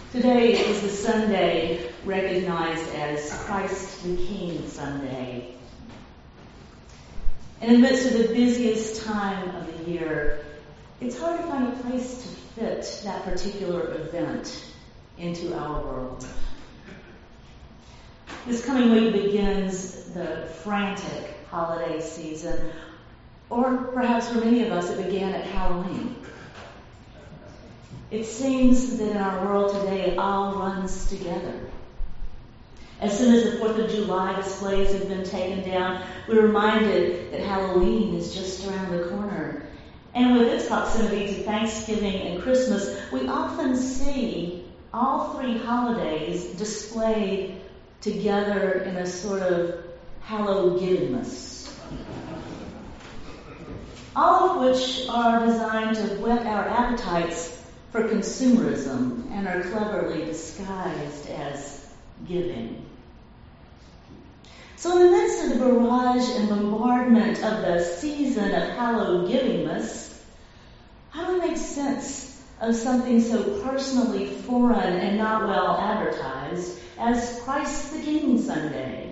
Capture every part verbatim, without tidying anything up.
Today is the Sunday recognized as Christ the King Sunday. And in the midst of the busiest time of the year, it's hard to find a place to fit that particular event into our world. This coming week begins the frantic holiday season, or perhaps for many of us it began at Halloween. It seems that in our world today it all runs together. As soon as the fourth of July displays have been taken down, we're reminded that Halloween is just around the corner. And with its proximity to Thanksgiving and Christmas, we often see all three holidays displayed together in a sort of Hallow-givingness. All of which are designed to whet our appetites for consumerism and are cleverly disguised as giving. So in the midst of the barrage and bombardment of the season of Hallow-givingness, how do we make sense of something so personally foreign and not well advertised as Christ the King Sunday?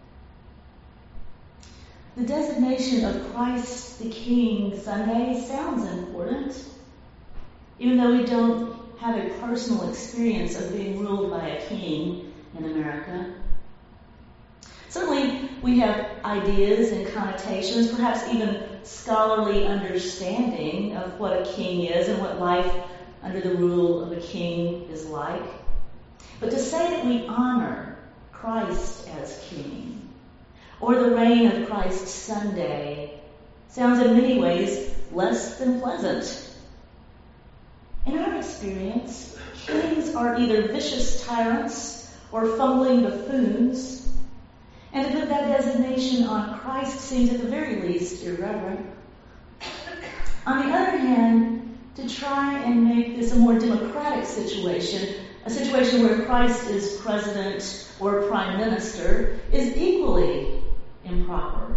The designation of Christ the King Sunday sounds important, even though we don't have a personal experience of being ruled by a king in America. Certainly, we have ideas and connotations, perhaps even scholarly understanding of what a king is and what life under the rule of a king is like. But to say that we honor Christ as king, or the reign of Christ Sunday, sounds in many ways less than pleasant. In our experience, kings are either vicious tyrants or fumbling buffoons, and to put that designation on Christ seems at the very least irreverent. On the other hand, to try and make this a more democratic situation, a situation where Christ is president or prime minister, is equally improper.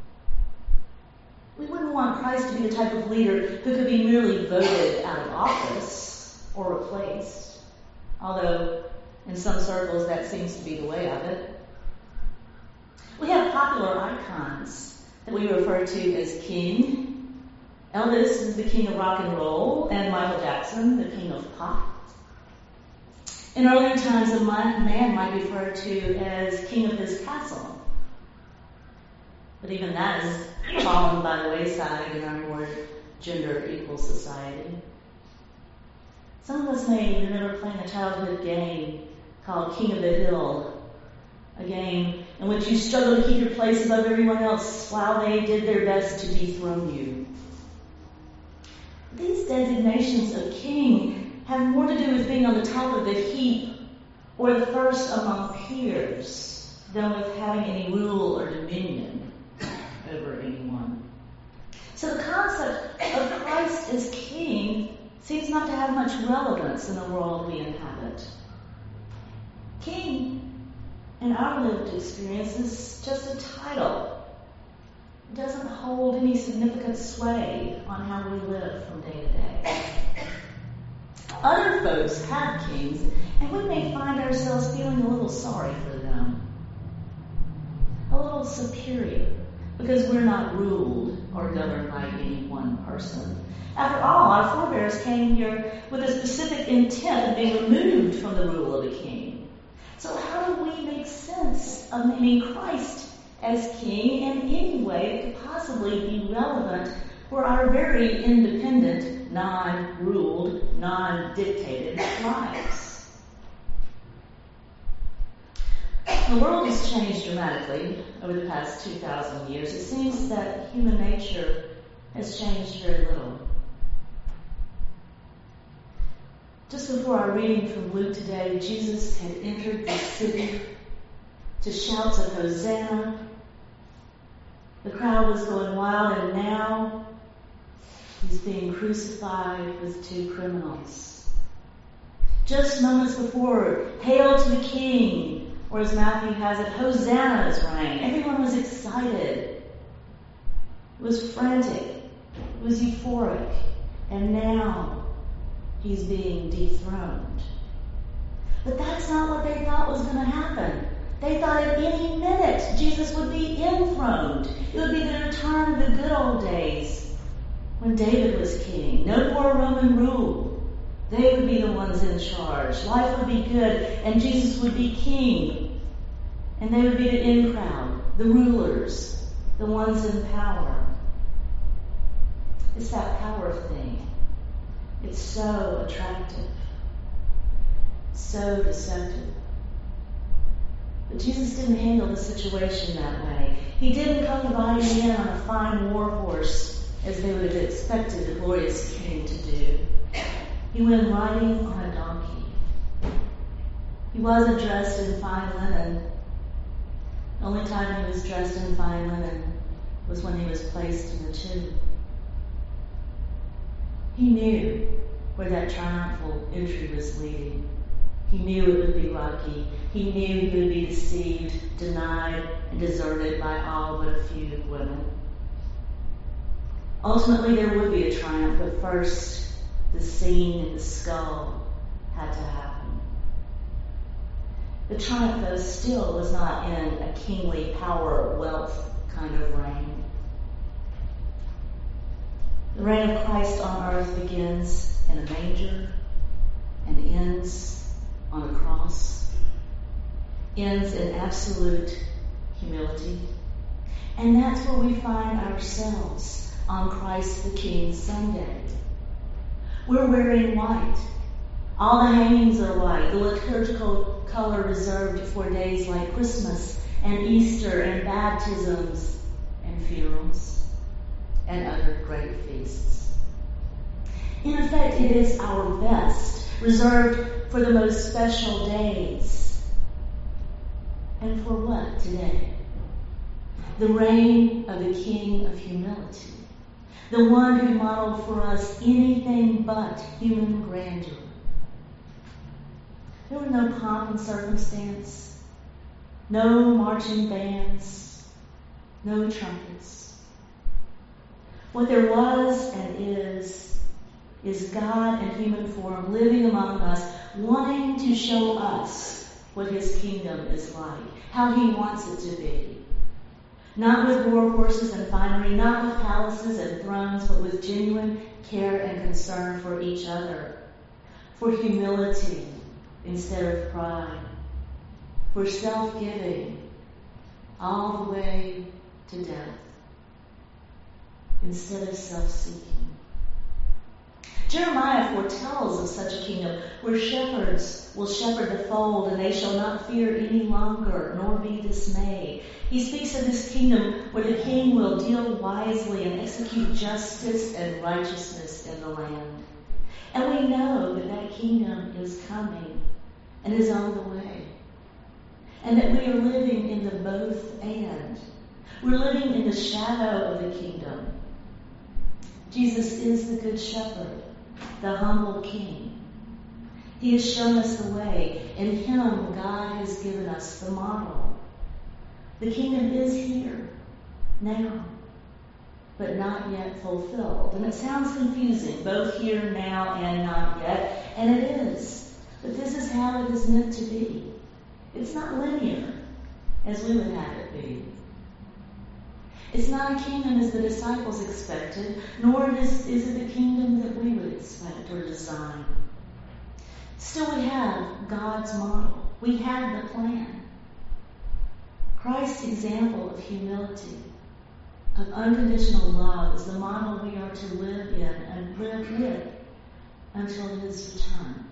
We wouldn't want Christ to be the type of leader who could be merely voted out of office or replaced, although in some circles that seems to be the way of it. We have popular icons that we refer to as king. Elvis is the king of rock and roll, and Michael Jackson, the king of pop. In earlier times, a man might be referred to as king of his castle. But even that has fallen by the wayside in our more gender-equal society. Some of us may remember playing a childhood game called King of the Hill, a game in which you struggled to keep your place above everyone else while they did their best to dethrone you. These designations of king have more to do with being on the top of the heap or the first among peers than with having any rule or dominion over anyone. So the concept of Christ as king seems not to have much relevance in the world we inhabit. King, in our lived experience, is just a title. It doesn't hold any significant sway on how we live from day to day. Other folks have kings, and we may find ourselves feeling a little sorry for them, a little superior, because we're not ruled or governed by any one person. After all, our forebears came here with a specific intent of being removed from the rule of a king. So how do we make sense of naming Christ as king in any way that could possibly be relevant for our very independent, non-ruled, non-dictated lives? The world has changed dramatically over the past two thousand years. It seems that human nature has changed very little. Just before our reading from Luke today, Jesus had entered the city to shouts of Hosanna. The crowd was going wild, and now he's being crucified with two criminals. Just moments before, hail to the King, or as Matthew has it, Hosanna is rang. Everyone was excited. It was frantic. It was euphoric. And now he's being dethroned. But that's not what they thought was going to happen. They thought at any minute Jesus would be enthroned. It would be the return of the good old days when David was king. No more Roman rule. They would be the ones in charge. Life would be good, and Jesus would be king. And they would be the in crowd, the rulers, the ones in power. It's that power thing. It's so attractive, so deceptive. But Jesus didn't handle the situation that way. He didn't come riding in on a fine war horse as they would have expected the glorious king to do. He went riding on a donkey. He wasn't dressed in fine linen. The only time he was dressed in fine linen was when he was placed in the tomb. He knew where that triumphal entry was leading. He knew it would be rocky. He knew he would be deceived, denied, and deserted by all but a few women. Ultimately, there would be a triumph, but first, the scene in the skull had to happen. The triumph, though, still was not in a kingly power, wealth kind of reign. The reign of Christ on earth begins in a manger and ends on a cross, ends in absolute humility. And that's where we find ourselves on Christ the King Sunday. We're wearing white. All the hangings are white, the liturgical color reserved for days like Christmas and Easter and baptisms and funerals and other great feasts. In effect, it is our best, reserved for the most special days. And for what today? The reign of the King of humility, the one who modeled for us anything but human grandeur. There were no pomp and circumstance, no marching bands, no trumpets. What there was and is, is God in human form living among us, wanting to show us what his kingdom is like, how he wants it to be. Not with war horses and finery, not with palaces and thrones, but with genuine care and concern for each other, for humility instead of pride, for self-giving all the way to death instead of self-seeking. Jeremiah foretells of such a kingdom where shepherds will shepherd the fold, and they shall not fear any longer, nor be dismayed. He speaks of this kingdom where the king will deal wisely and execute justice and righteousness in the land. And we know that that kingdom is coming and is on the way. And that we are living in the both and. We're living in the shadow of the kingdom. Jesus is the good shepherd, the humble king. He has shown us the way. In him, God has given us the model. The kingdom is here, now, but not yet fulfilled. And it sounds confusing, both here, now, and not yet. And it is. But this is how it is meant to be. It's not linear, as we would have it be. It's not a kingdom as the disciples expected, nor is, is it the kingdom that we would expect or design. Still, we have God's model. We have the plan. Christ's example of humility, of unconditional love, is the model we are to live in and live with until his return.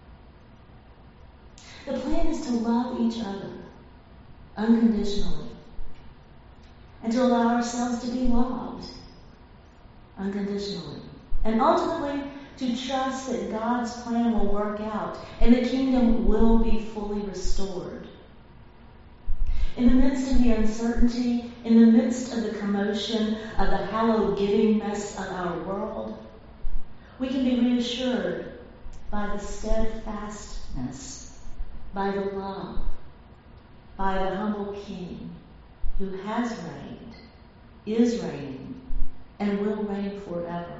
The plan is to love each other unconditionally and to allow ourselves to be loved unconditionally. And ultimately, to trust that God's plan will work out and the kingdom will be fully restored. In the midst of the uncertainty, in the midst of the commotion of the hallow-giving mess of our world, we can be reassured by the steadfastness, by the love, by the humble King who has reigned, is reigning, and will reign forever.